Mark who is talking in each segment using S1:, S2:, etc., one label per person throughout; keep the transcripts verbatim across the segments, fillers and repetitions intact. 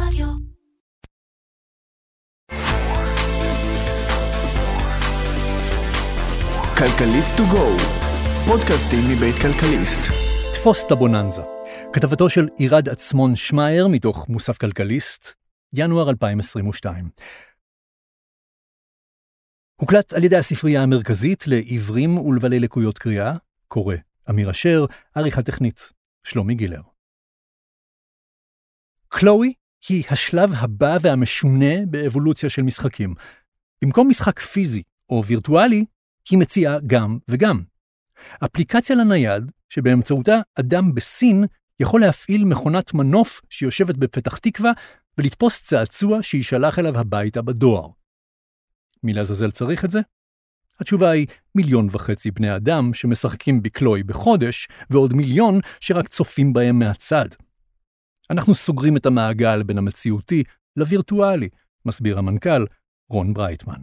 S1: רדיו.
S2: כלכליסט טו גו, פודקאסטים מבית כלכליסט.
S3: תפוס את הבוננזה. כתבתו של עירד עצמון שמייר מתוך מוסף כלכליסט, ינואר אלפיים עשרים ושתיים. הוקלט על ידי הספרייה המרכזית לעיוורים ולבעלי לקויות קריאה, קורא אמיר אשר, עריכה טכנית שלומי גילר. קלואי היא השלב הבא והמשונה באבולוציה של משחקים. במקום משחק פיזי או וירטואלי, היא מציעה גם וגם. אפליקציה לנייד שבאמצעותה אדם בסין יכול להפעיל מכונת מנוף שיושבת בפתח תקווה ולתפוס צעצוע שישלח אליו הביתה בדואר. מי לעזאזל צריך את זה? התשובה היא מיליון וחצי בני אדם שמשחקים בקלואי בחודש, ועוד מיליון שרק צופים בהם מהצד. אנחנו סוגרים את המעגל בין המציאותי לווירטואלי, מסביר המנכ"ל רון ברייטמן.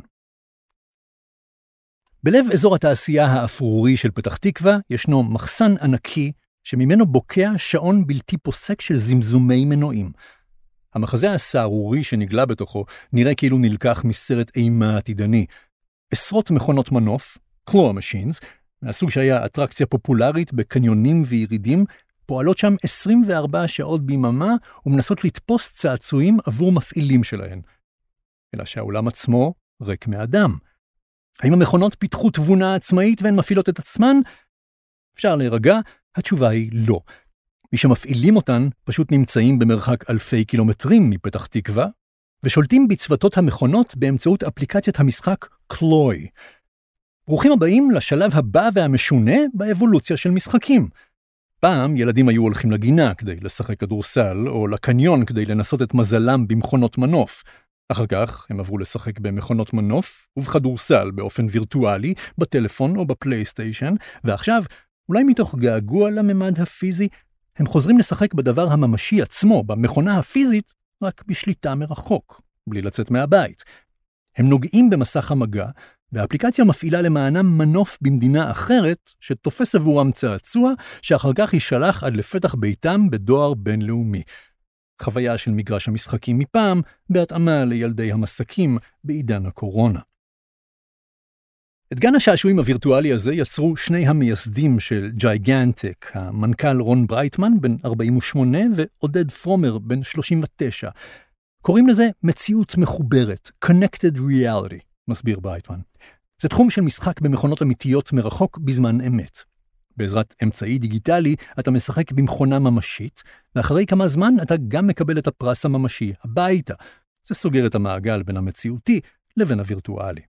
S3: בלב אזור התעשייה האפרורי של פתח תקווה ישנו מחסן ענקי שממנו בוקע שעון בלתי פוסק של זמזומי מנועים. המחזה הסערורי שנגלה בתוכו נראה כאילו נלקח מסרט אימה עתידני. עשרות מכונות מנוף, claw machines, מהסוג שהיה אטרקציה פופולרית בקניונים וירידים, פועלות שם עשרים וארבע שעות ביממה ומנסות לתפוס צעצועים עבור מפעילים שלהן. אלא שהעולם עצמו ריק מאדם. האם המכונות פיתחו תבונה עצמאית והן מפעילות את עצמן? אפשר להירגע, התשובה היא לא. מי שמפעילים אותן פשוט נמצאים במרחק אלפי קילומטרים מפתח תקווה, ושולטים בצוותות המכונות באמצעות אפליקציית המשחק קלואי. ברוכים הבאים לשלב הבא והמשונה באבולוציה של משחקים. פעם ילדים היו הולכים לגינה כדי לשחק כדורסל, או לקניון כדי לנסות את מזלם במכונות מנוף. אחר כך הם עברו לשחק במכונות מנוף ובכדורסל באופן וירטואלי, בטלפון או בפלייסטיישן, ועכשיו, אולי מתוך געגוע לממד הפיזי, הם חוזרים לשחק בדבר הממשי עצמו, במכונה הפיזית, רק בשליטה מרחוק, בלי לצאת מהבית. הם נוגעים במסך המגע, והאפליקציה מפעילה למענם מנוף במדינה אחרת, שתופס עבורם צעצוע, שאחר כך יישלח עד לפתח ביתם בדואר בינלאומי. חוויה של מגרש המשחקים מפעם, בהתאמה לילדי המסקים בעידן הקורונה. את גן השעשועים הווירטואלי הזה יצרו שני המייסדים של ג'ייגנטק, המנכ"ל רון ברייטמן בן ארבעים ושמונה ועודד פרומר בן שלושים ותשע. קוראים לזה מציאות מחוברת, Connected Reality, מסביר ברייטמן. זה תחום של משחק במכונות אמיתיות מרחוק בזמן אמת. בעזרת אמצעי דיגיטלי אתה משחק במכונה ממשית, ואחרי כמה זמן אתה גם מקבל את הפרס הממשי הביתה. זה סוגר את המעגל בין המציאותי לבין הווירטואלי.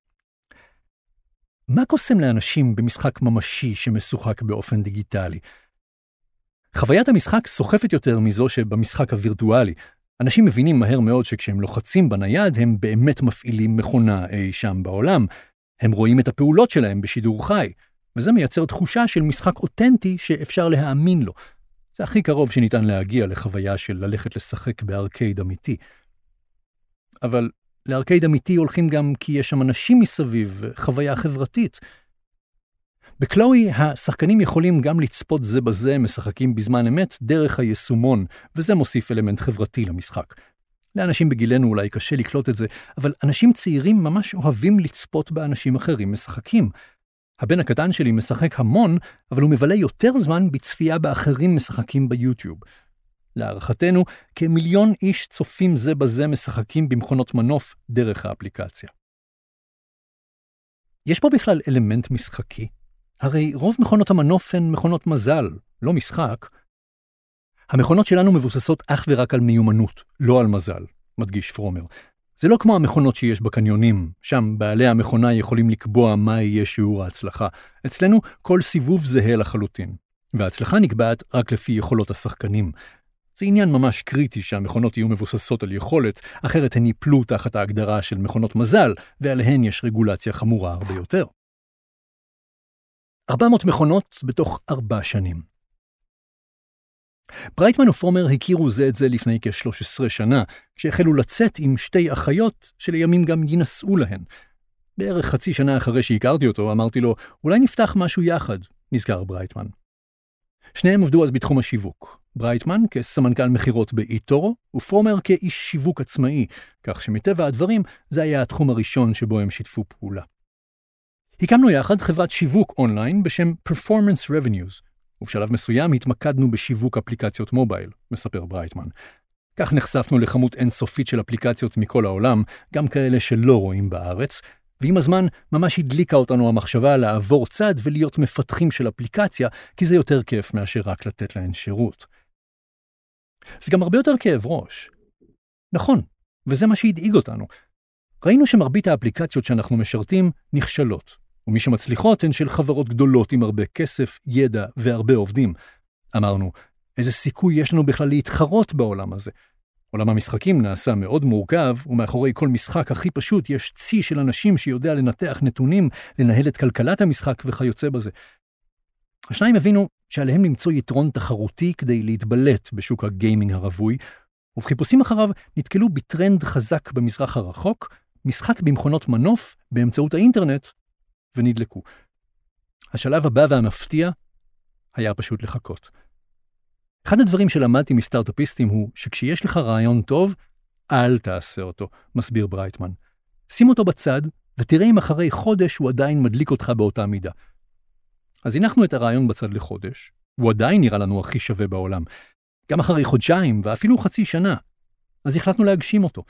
S3: מה קוסם לאנשים במשחק ממשי שמשוחק באופן דיגיטלי? חוויית המשחק סוחפת יותר מזו שבמשחק הווירטואלי. אנשים מבינים מהר מאוד שכשהם לוחצים בנייד הם באמת מפעילים מכונה אי שם בעולם. הם רואים את הפעולות שלהם בשידור חי, וזה מייצר תחושה של משחק אותנטי שאפשר להאמין לו. זה הכי קרוב שניתן להגיע לחוויה של ללכת לשחק בארקייד אמיתי. אבל לארקייד אמיתי הולכים גם כי יש שם אנשים מסביב, חוויה חברתית. בקלואי השחקנים יכולים גם לצפות זה בזה משחקים בזמן אמת דרך היישומון, וזה מוסיף אלמנט חברתי למשחק. לאנשים בגילנו אולי קשה לקלוט את זה, אבל אנשים צעירים ממש אוהבים לצפות באנשים אחרים משחקים. הבן הקטן שלי משחק המון, אבל הוא מבלה יותר זמן בצפייה באחרים משחקים ביוטיוב. להערכתנו, כמיליון איש צופים זה בזה משחקים במכונות מנוף דרך האפליקציה. יש פה בכלל אלמנט משחקי? הרי רוב מכונות המנוף הן מכונות מזל, לא משחק. המכונות שלנו מבוססות אך ורק על מיומנות, לא על מזל, מדגיש פרומר. זה לא כמו המכונות שיש בקניונים, שם בעלי המכונה יכולים לקבוע מה יהיה שיעור ההצלחה. אצלנו כל סיבוב זהה לחלוטין, וההצלחה נקבעת רק לפי יכולות השחקנים. זה עניין ממש קריטי שהמכונות יהיו מבוססות על יכולת, אחרת הן ייפלו תחת ההגדרה של מכונות מזל, ועליהן יש רגולציה חמורה הרבה יותר. ארבע מאות מכונות בתוך ארבע שנים. ברייטמן ופרומר הכירו זה את זה לפני כ-שלוש עשרה שנה, כשהחלו לצאת עם שתי אחיות שלימים גם ינסעו להן. בערך חצי שנה אחרי שהכרתי אותו, אמרתי לו, אולי נפתח משהו יחד, נזכר ברייטמן. שניהם עבדו אז בתחום השיווק. ברייטמן כסמנכ"ל מחירות באיטורו, ופרומר כאיש שיווק עצמאי, כך שמטבע הדברים זה היה התחום הראשון שבו הם שיתפו פעולה. הקמנו יחד חברת שיווק אונליין בשם Performance Revenues, ובשלב מסוים התמקדנו בשיווק אפליקציות מובייל, מספר ברייטמן. כך נחשפנו לכמות אינסופית של אפליקציות מכל העולם, גם כאלה שלא רואים בארץ, ועם הזמן ממש הדליקה אותנו המחשבה לעבור צד ולהיות מפתחים של אפליקציה, כי זה יותר כיף מאשר רק לתת להן שירות. זה גם הרבה יותר כאב ראש. נכון, וזה מה שהדאיג אותנו. ראינו שמרבית האפליקציות שאנחנו משרתים נכשלות, ומי שמצליחות הן של חברות גדולות עם הרבה כסף, ידע והרבה עובדים. אמרנו, איזה סיכוי יש לנו בכלל להתחרות בעולם הזה? עולם המשחקים נעשה מאוד מורכב, ומאחורי כל משחק הכי פשוט יש צי של אנשים שיודע לנתח נתונים, לנהל את כלכלת המשחק וכיוצא בזה. השניים הבינו שעליהם למצוא יתרון תחרותי כדי להתבלט בשוק הגיימינג הרווי, ובחיפושים אחריו נתקלו בטרנד חזק במזרח הרחוק, משחק במכונות מנוף באמצעות האינטרנט, ונדלקו. השלב הבא והמפתיע היה פשוט לחכות. אחד הדברים שלמדתי מסטארט-אפיסטים הוא שכשיש לך רעיון טוב, אל תעשה אותו, מסביר ברייטמן. שים אותו בצד, ותראה אם אחרי חודש הוא עדיין מדליק אותך באותה מידה. אז הנחנו את הרעיון בצד לחודש, הוא עדיין נראה לנו הכי שווה בעולם. גם אחרי חודשיים ואפילו חצי שנה. אז החלטנו להגשים אותו.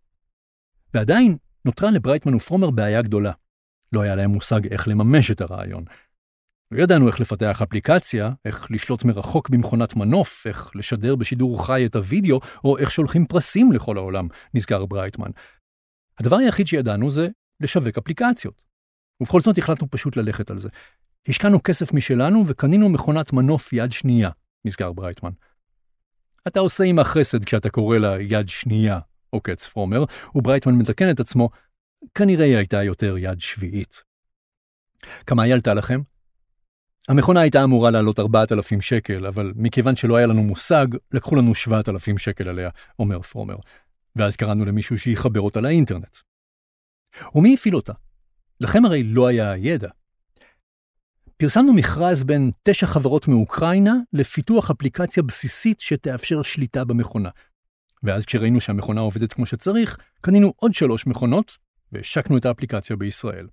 S3: ועדיין נותרה לברייטמן ופרומר בעיה גדולה. לא היה להם מושג איך לממש את הרעיון. לא ידענו איך לפתח אפליקציה, איך לשלוט מרחוק במכונת מנוף, איך לשדר בשידור חי את הוידאו, או איך שולחים פרסים לכל העולם, נזכר ברייטמן. הדבר היחיד שידענו זה לשווק אפליקציות. ובכל זאת החלטנו פשוט ללכת על זה. השקענו כסף משלנו וקנינו מכונת מנוף יד שנייה, נזכר ברייטמן. אתה עושה עם החסד כשאתה קורא לה יד שנייה, עוקץ פרומר, וברייטמן מתקן את עצמו, כנראה היא הייתה יותר יד שביעית. כמה היא עלתה לכם? המכונה הייתה אמורה לעלות ארבעת אלפים שקל, אבל מכיוון שלא היה לנו מושג, לקחו לנו שבעת אלפים שקל עליה, אומר פרומר. ואז קראנו למישהו שיחבר אותה לאינטרנט. ומי הפעיל אותה? לכם הרי לא היה הידע. פרסמנו מכרז בין תשע חברות מאוקראינה לפיתוח אפליקציה בסיסית שתאפשר שליטה במכונה. ואז כשראינו שהמכונה עובדת כמו שצריך, קנינו עוד שלוש מכונות והשקנו את האפליקציה בישראל.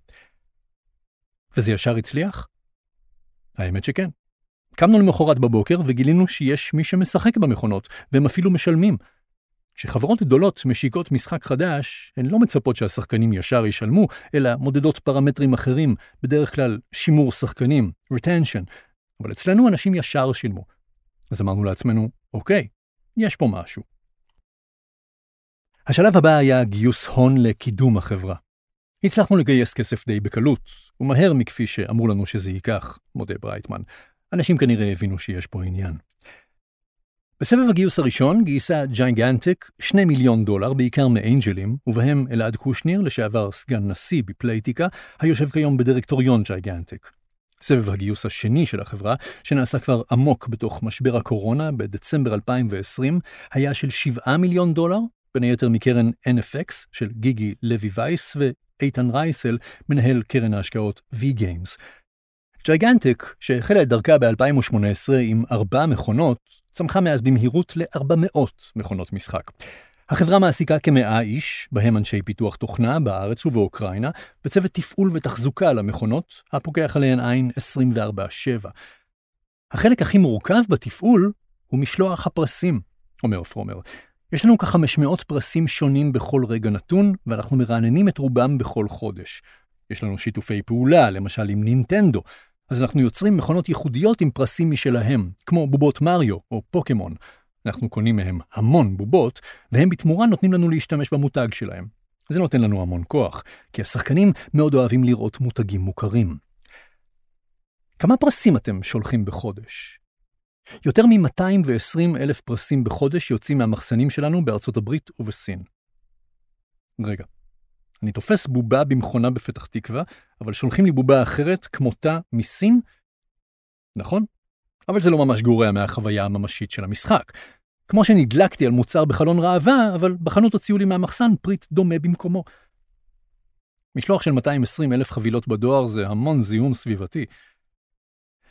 S3: וזה ישר הצליח? האמת שכן. קמנו למחרת בבוקר וגילינו שיש מי שמשחק במכונות, והם אפילו משלמים. כשחברות גדולות משיקות משחק חדש, הן לא מצפות שהשחקנים ישר ישלמו, אלא מודדות פרמטרים אחרים, בדרך כלל שימור שחקנים, retention. אבל אצלנו אנשים ישר שילמו. אז אמרנו לעצמנו, אוקיי, יש פה משהו. השלב הבא היה גיוס הון לקידום החברה. הצלחנו לגייס כסף די בקלות, ומהר מכפי שאמרו לנו שזה ייקח, מודה ברייטמן. אנשים כנראה הבינו שיש פה עניין. בסבב הגיוס הראשון גייסה ג'יגנטיק שני מיליון דולר, בעיקר מאנג'לים, ובהם אלעד קושניר, לשעבר סגן נשיא בפלייטיקה, היושב כיום בדירקטוריון ג'יגנטיק. סבב הגיוס השני של החברה, שנעשה כבר עמוק בתוך משבר הקורונה בדצמבר אלפיים ועשרים, היה של שבעה מיליון דולר, בין היתר מקרן אן אף אקס של גיגי לוי וייס ואיתן רייסל, מנהל קרן ההשקעות V-Games. ג'יגנטיק, שהחלה את דרכה ב-אלפיים ושמונה עשרה עם ארבע מכונות, צמחה מאז במהירות ל-ארבע מאות מכונות משחק. החברה מעסיקה כמאה איש, בהם אנשי פיתוח תוכנה בארץ ובאוקראינה, וצוות תפעול ותחזוקה למכונות, הפוקח עליהן עין עשרים וארבע שבע. החלק הכי מורכב בתפעול הוא משלוח הפרסים, אומר פרומר. יש לנו כ-חמש מאות פרסים שונים בכל רגע נתון, ואנחנו מרעננים את רובם בכל חודש. יש לנו שיתופי פעולה, למשל עם נינטנדו, אז אנחנו יוצרים מכונות ייחודיות עם פרסים משלהם, כמו בובות מריו או פוקמון. אנחנו קונים מהם המון בובות, והם בתמורה נותנים לנו להשתמש במותג שלהם. זה נותן לנו המון כוח, כי השחקנים מאוד אוהבים לראות מותגים מוכרים. כמה פרסים אתם שולחים בחודש? יותר מ-מאתיים ועשרים אלף פרסים בחודש יוצאים מהמחסנים שלנו בארצות הברית ובסין. רגע, אני תופס בובה במכונה בפתח תקווה, אבל שולחים לי בובה אחרת כמותה מסין? נכון? אבל זה לא ממש גורע מהחוויה הממשית של המשחק. כמו שנדלקתי על מוצר בחלון ראווה, אבל בחנות הוציאו לי מהמחסן פריט דומה במקומו. משלוח של מאתיים ועשרים אלף חבילות בדואר זה המון זיהום סביבתי.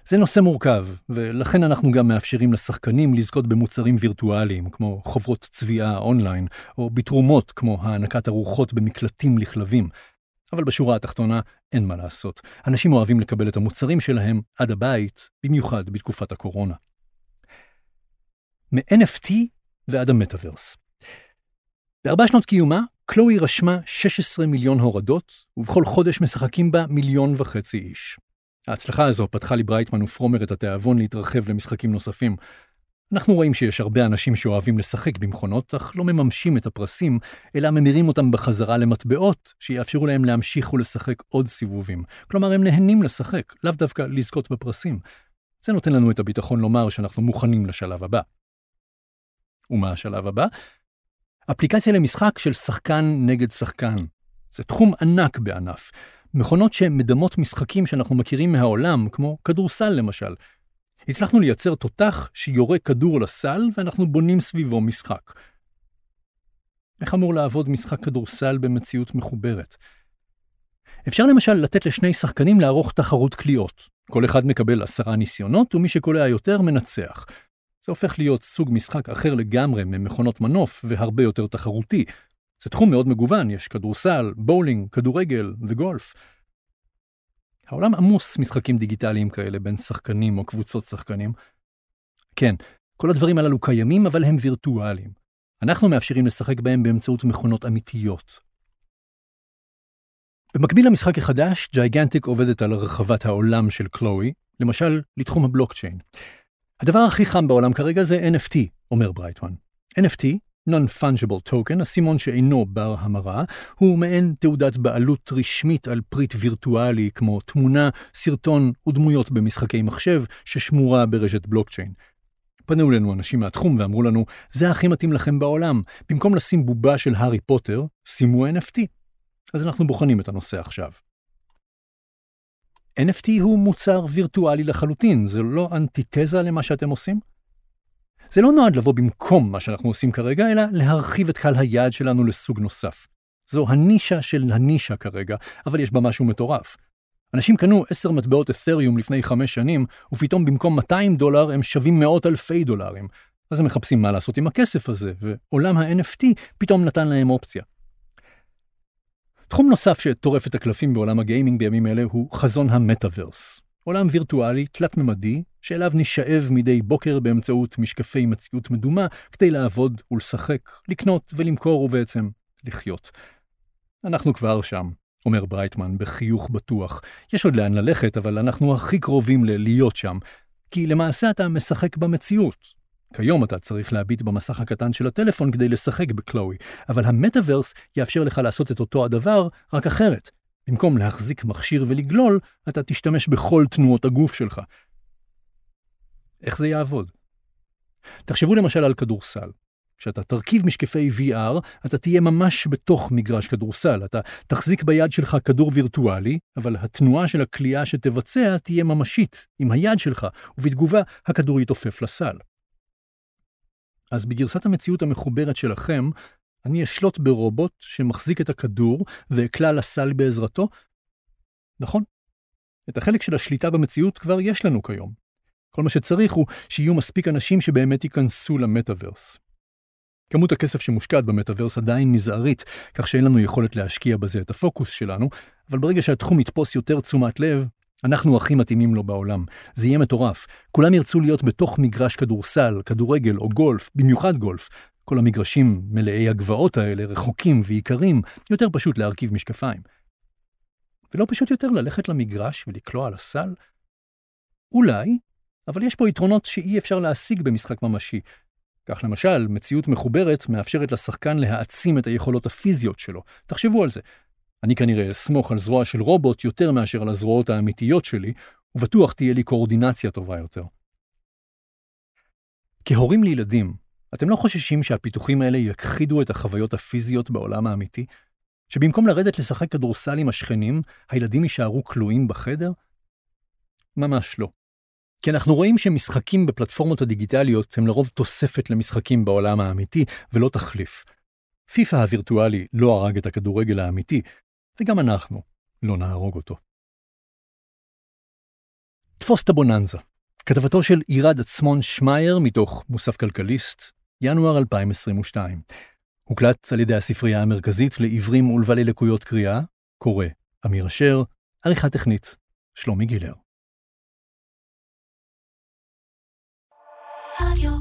S3: זה נושא מורכב, ולכן אנחנו גם מאפשרים לשחקנים לזכות במוצרים וירטואליים, כמו חוברות צביעה אונליין, או בתרומות כמו הענקת ארוחות במקלטים לכלבים. אבל בשורה התחתונה אין מה לעשות. אנשים אוהבים לקבל את המוצרים שלהם עד הבית, במיוחד בתקופת הקורונה. מ-אן אף טי ועד המטאברס. בארבע שנות קיומה, קלואי רשמה שש עשרה מיליון הורדות, ובכל חודש משחקים בה מיליון וחצי איש. ההצלחה הזו פתחה לי ברייטמן ופרומר את התיאבון להתרחב למשחקים נוספים. אנחנו רואים שיש הרבה אנשים שאוהבים לשחק במכונות, אך לא מממשים את הפרסים, אלא ממירים אותם בחזרה למטבעות, שיאפשרו להם להמשיך ולשחק עוד סיבובים. כלומר, הם נהנים לשחק, לאו דווקא לזכות בפרסים. זה נותן לנו את הביטחון לומר שאנחנו מוכנים לשלב הבא. ומה השלב הבא? אפליקציה למשחק של שחקן נגד שחקן. זה תחום ענק בענף. מכונות שמדמות משחקים שאנחנו מכירים מהעולם, כמו כדורסל למשל. הצלחנו לייצר תותח שיורה כדור לסל, ואנחנו בונים סביבו משחק. איך אמור לעבוד משחק כדורסל במציאות מחוברת? אפשר למשל לתת לשני שחקנים לערוך תחרות קליעות. כל אחד מקבל עשרה ניסיונות, ומי שקולע יותר מנצח. זה הופך להיות סוג משחק אחר לגמרי ממכונות מנוף, והרבה יותר תחרותי. זה תחום מאוד מגוון, יש כדורסל, בולינג, כדורגל וגולף. העולם עמוס משחקים דיגיטליים כאלה בין שחקנים או קבוצות שחקנים. כן, כל הדברים הללו קיימים, אבל הם וירטואליים. אנחנו מאפשרים לשחק בהם באמצעות מכונות אמיתיות. במקביל למשחק החדש, ג'ייגנטיק עובדת על הרחבת העולם של קלואי, למשל לתחום הבלוקצ'יין. הדבר הכי חם בעולם כרגע זה אן אף טי, אומר ברייטמן. אן אף טי, Non-Fungible Token, הסימון שאינו בר המרה, הוא מעין תעודת בעלות רשמית על פריט וירטואלי כמו תמונה, סרטון ודמויות במשחקי מחשב ששמורה ברשת בלוקצ'יין. פנו לנו אנשים מהתחום ואמרו לנו, זה הכי מתאים לכם בעולם, במקום לשים בובה של הארי פוטר, שימו אן אף טי. אז אנחנו בוחנים את הנושא עכשיו. אן אף טי הוא מוצר וירטואלי לחלוטין, זה לא אנטיתזה למה שאתם עושים? זה לא נועד לבוא במקום מה שאנחנו עושים כרגע, אלא להרחיב את קהל היעד שלנו לסוג נוסף. זו הנישה של הנישה כרגע, אבל יש בה משהו מטורף. אנשים קנו עשר מטבעות אתריום לפני חמש שנים, ופתאום במקום מאתיים דולר הם שווים מאות אלפי דולרים. אז הם מחפשים מה לעשות עם הכסף הזה, ועולם ה-אן אף טי פתאום נתן להם אופציה. תחום נוסף שטורף את הקלפים בעולם הגיימינג בימים אלה הוא חזון המטאברס. עולם וירטואלי, תלת-ממדי, שאליו נשאב מדי בוקר באמצעות משקפי מציאות מדומה, כדי לעבוד ולשחק, לקנות ולמכור ובעצם לחיות. אנחנו כבר שם, אומר ברייטמן בחיוך בטוח. יש עוד לאן ללכת, אבל אנחנו הכי קרובים ללהיות שם, כי למעשה אתה משחק במציאות. כיום אתה צריך להביט במסך הקטן של הטלפון כדי לשחק בקלואי, אבל המטאברס יאפשר לך לעשות את אותו הדבר, רק אחרת. במקום להחזיק מכשיר ולגלול, אתה תשתמש בכל תנועות הגוף שלך. איך זה יעבוד? תחשבו למשל על כדורסל. כשאתה תרכיב משקפי וי אר, אתה תהיה ממש בתוך מגרש כדורסל. אתה תחזיק ביד שלך כדור וירטואלי, אבל התנועה של הקליעה שתבצע תהיה ממשית עם היד שלך, ובתגובה הכדור יתעופף לסל. אז בגרסת המציאות המחוברת שלכם, אני אשלוט ברובוט שמחזיק את הכדור ואקלע לסל בעזרתו? נכון. את החלק של השליטה במציאות כבר יש לנו כיום. כל מה שצריך הוא שיהיו מספיק אנשים שבאמת ייכנסו למטאברס. כמות הכסף שמושקעת במטאברס עדיין מזערית, כך שאין לנו יכולת להשקיע בזה את הפוקוס שלנו, אבל ברגע שהתחום יתפוס יותר תשומת לב, אנחנו הכי מתאימים לו בעולם. זה יהיה מטורף. כולם ירצו להיות בתוך מגרש כדורסל, כדורגל או גולף, במיוחד גולף. כל המגרשים מלאי הגבעות האלה רחוקים ויקרים, יותר פשוט להרכיב משקפיים. ולא פשוט יותר ללכת למגרש ולקלוע על הסל? אולי, אבל יש פה יתרונות שאי אפשר להשיג במשחק ממשי. כך למשל, מציאות מחוברת מאפשרת לשחקן להעצים את היכולות הפיזיות שלו. תחשבו על זה. אני כנראה אסמוך על זרוע של רובוט יותר מאשר על הזרועות האמיתיות שלי, ובטוח תהיה לי קואורדינציה טובה יותר. כהורים לילדים, אתם לא חוששים שהפיתוחים האלה יכחידו את החוויות הפיזיות בעולם האמיתי? שבמקום לרדת לשחק כדורסל עם השכנים, הילדים יישארו כלואים בחדר? ממש לא. כי אנחנו רואים שמשחקים בפלטפורמות הדיגיטליות הם לרוב תוספת למשחקים בעולם האמיתי ולא תחליף. פיפה הווירטואלי לא הרג את הכדורגל האמיתי, וגם אנחנו לא נהרוג אותו. תפוס את הבוננזה. כתבתו של עירד עצמון שמייר מתוך מוסף כלכליסט, ינואר אלפיים עשרים ושתיים. הוקלט על ידי הספרייה המרכזית לעיוורים ולבעלי לקויות קריאה, קורא אמיר אשר, עריכה טכנית שלומי גילר.
S1: רדיו